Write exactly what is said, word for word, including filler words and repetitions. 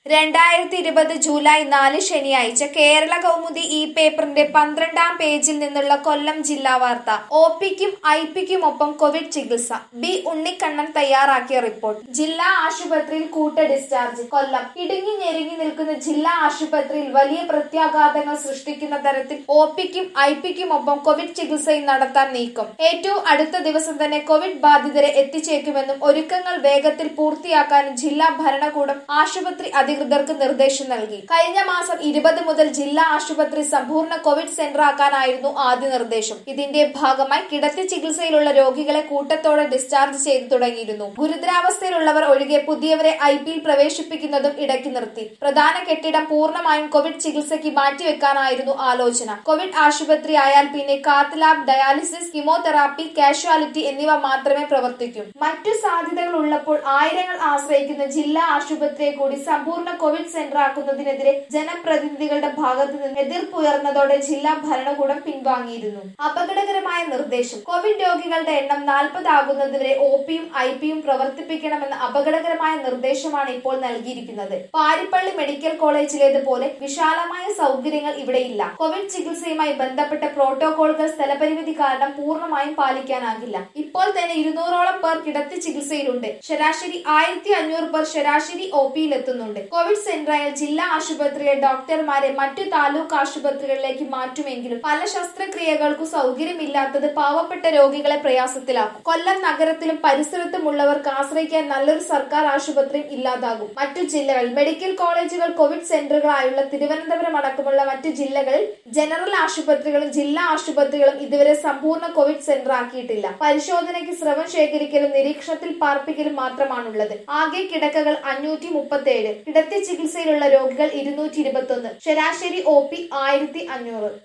രണ്ടായിരത്തി ഇരുപത് ജൂലൈ നാല് ശനിയാഴ്ച കേരള കൗമുദി ഈ പേപ്പറിന്റെ പന്ത്രണ്ടാം പേജിൽ നിന്നുള്ള കൊല്ലം ജില്ലാ വാർത്ത. ഒ പിക്കും ഐ പിക്കുമൊപ്പം കോവിഡ് ചികിത്സ. ബി ഉണ്ണിക്കണ്ണൻ തയ്യാറാക്കിയ റിപ്പോർട്ട്. ജില്ലാ ആശുപത്രിയിൽ കൂട്ട ഡിസ്ചാർജ്. കൊല്ലം. ഇടുങ്ങി ഞെരുങ്ങി നിൽക്കുന്ന ജില്ലാ ആശുപത്രിയിൽ വലിയ പ്രത്യാഘാതങ്ങൾ സൃഷ്ടിക്കുന്ന തരത്തിൽ ഒ പിക്കും ഐ പിക്കുമൊപ്പം കോവിഡ് ചികിത്സയും നടത്താൻ നീക്കം. ഏറ്റവും അടുത്ത ദിവസം തന്നെ കോവിഡ് ബാധിതരെ എത്തിച്ചേക്കുമെന്നും ഒരുക്കങ്ങൾ വേഗത്തിൽ പൂർത്തിയാക്കാനും ജില്ലാ ഭരണകൂടം ആശുപത്രി അധികൃതർക്ക് നിർദ്ദേശം നൽകി. കഴിഞ്ഞ മാസം ഇരുപത് മുതൽ ജില്ലാ ആശുപത്രി സമ്പൂർണ്ണ കോവിഡ് സെന്റർ ആക്കാനായിരുന്നു ആദ്യ നിർദ്ദേശം. ഇതിന്റെ ഭാഗമായി കിടത്തി ചികിത്സയിലുള്ള രോഗികളെ കൂട്ടത്തോടെ ഡിസ്ചാർജ് ചെയ്തു തുടങ്ങിയിരുന്നു. ഗുരുതരാവസ്ഥയിലുള്ളവർ ഒഴികെ പുതിയവരെ ഐ പിയിൽ പ്രവേശിപ്പിക്കുന്നതും ഇടയ്ക്ക് നിർത്തി. പ്രധാന കെട്ടിടം പൂർണ്ണമായും കോവിഡ് ചികിത്സയ്ക്ക് മാറ്റിവെക്കാനായിരുന്നു ആലോചന. കോവിഡ് ആശുപത്രി ആയാൽ പിന്നെ cath lab, dialysis, chemotherapy, casualty എന്നിവ മാത്രമേ പ്രവർത്തിക്കൂ. മറ്റു സാധ്യതകൾ ഉള്ളപ്പോൾ ആയിരങ്ങൾ ആശ്രയിക്കുന്ന ജില്ലാ ആശുപത്രിയെ കൂടി സമ്പൂർണ്ണ കോവിഡ് സെന്റർ ആക്കുന്നതിനെതിരെ ജനപ്രതിനിധികളുടെ ഭാഗത്തു നിന്ന് എതിർപ്പുയർന്നതോടെ ജില്ലാ ഭരണകൂടം പിൻവാങ്ങിയിരുന്നു. അപകടകരമായ നിർദ്ദേശം. കോവിഡ് രോഗികളുടെ എണ്ണം നാൽപ്പത് ആകുന്നതുവരെ ഒ പിയും ഐ പിയും പ്രവർത്തിപ്പിക്കണമെന്ന അപകടകരമായ നിർദ്ദേശമാണ് ഇപ്പോൾ നൽകിയിരിക്കുന്നത്. പാരിപ്പള്ളി മെഡിക്കൽ കോളേജിലേതുപോലെ വിശാലമായ സൗകര്യങ്ങൾ ഇവിടെയില്ല. കോവിഡ് ചികിത്സയുമായി ബന്ധപ്പെട്ട പ്രോട്ടോകോളുകൾ സ്ഥലപരിമിതി കാരണം പൂർണ്ണമായും പാലിക്കാനാകില്ല. ഇപ്പോൾ തന്നെ ഇരുന്നൂറോളം പേർ കിടത്തി ചികിത്സയിലുണ്ട്. ശരാശരി ആയിരത്തി അഞ്ഞൂറ് പേർ ശരാശരി ഒ പിയിൽ എത്തുന്നുണ്ട്. കോവിഡ് സെന്ററായ ജില്ലാ ആശുപത്രിയിലെ ഡോക്ടർമാരെ മറ്റു താലൂക്ക് ആശുപത്രികളിലേക്ക് മാറ്റുമെങ്കിലും പല ശസ്ത്രക്രിയകൾക്കു സൗകര്യമില്ലാത്തത് പാവപ്പെട്ട രോഗികളെ പ്രയാസത്തിലാക്കും. കൊല്ലം നഗരത്തിലും പരിസരത്തുമുള്ളവർക്ക് ആശ്രയിക്കാൻ നല്ലൊരു സർക്കാർ ആശുപത്രിയും ഇല്ലാതാകും. മറ്റു ജില്ലകൾ മെഡിക്കൽ കോളേജുകൾ കോവിഡ് സെന്ററുകളായുള്ള തിരുവനന്തപുരം അടക്കമുള്ള മറ്റു ജില്ലകളിൽ ജനറൽ ആശുപത്രികളും ജില്ലാ ആശുപത്രികളും ഇതുവരെ സമ്പൂർണ്ണ കോവിഡ് സെന്റർ ആക്കിയിട്ടില്ല. പരിശോധനയ്ക്ക് സ്രവം ശേഖരിക്കലും നിരീക്ഷണത്തിൽ പാർപ്പിക്കലും മാത്രമാണുള്ളത്. ആകെ കിടക്കകൾ അഞ്ഞൂറ്റി മുപ്പത്തി ഏഴ്. കിടത്തി ചികിത്സയിലുള്ള രോഗികൾ ഇരുന്നൂറ്റി ഇരുപത്തി ഒന്ന്. ശരാശരി ഒ പി ആയിരത്തി അഞ്ഞൂറ്.